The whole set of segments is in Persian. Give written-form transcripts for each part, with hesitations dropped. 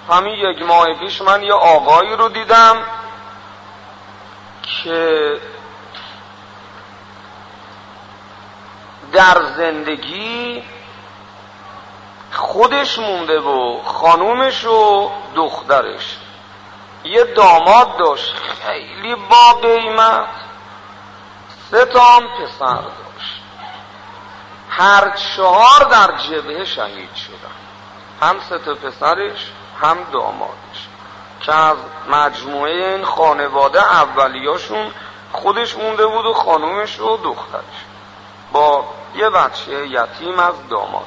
همین 1 ماه پیش من یه آقایی رو دیدم که در زندگی خودش مونده و خانومش و دخترش، یه داماد داشت خیلی با قیمت، 3 تا هم پسر داشت، هر 4 در جبهه شهید شدن، هم 3 تا پسرش هم دامادش، که از مجموعه این خانواده اولیاشون خودش مونده بود و خانومش و دخترش با یه بچه یتیم از دامادش.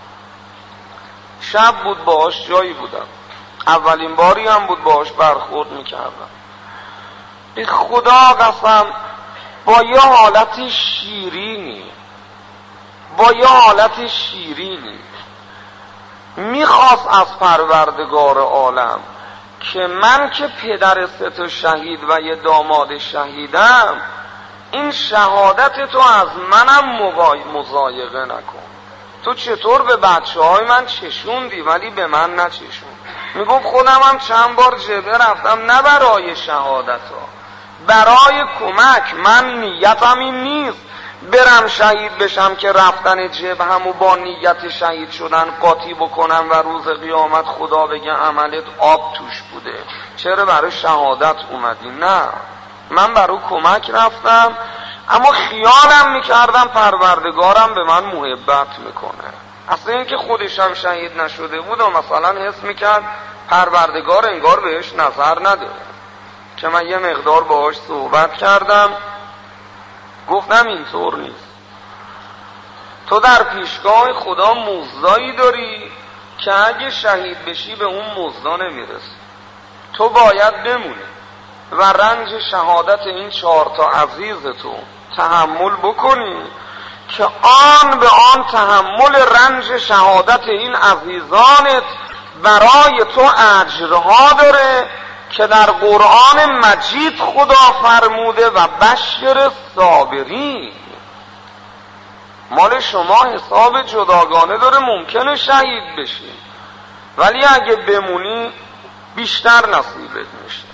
شب بود باهاش جایی بودم، اولین باری هم بود باهاش برخورد میکردم. به خدا قسم با یه حالت شیرینی میخواست از پروردگار عالم که من که پدر 3 تا شهید و یه داماد شهیدم، این شهادت تو از منم مضایقه نکن. تو چطور به بچه های من چشوندی ولی به من نچشون. میگفت خودم هم چند بار جبهه رفتم، نه برای شهادت ها، برای کمک. من نیتم این نیست برم شهید بشم که رفتن جبهه و با نیت شهید شدن قاطی بکنم و روز قیامت خدا بگه عملت آب توش بوده، چرا برای شهادت اومدی؟ نه، من برای کمک رفتم، اما خیالم میکردم پروردگارم به من محبت میکنه. اصلا این که خودشم شهید نشده بود و مثلا حس میکرد پروردگار انگار بهش نظر نداره. که من یه مقدار باهاش صحبت کردم، گفتم اینطور نیست. تو در پیشگاه خدا مزدایی داری که اگه شهید بشی به اون مزدا نمیرسی. تو باید بمونی و رنج شهادت این 4 تا عزیز تو تحمل بکنی که آن به آن تحمل رنج شهادت این عزیزانت برای تو اجرها داره که در قرآن مجید خدا فرموده و بشر صابرین. مال شما حساب جداگانه داره، ممکنه شهید بشی ولی اگه بمونی بیشتر نصیبت میشه.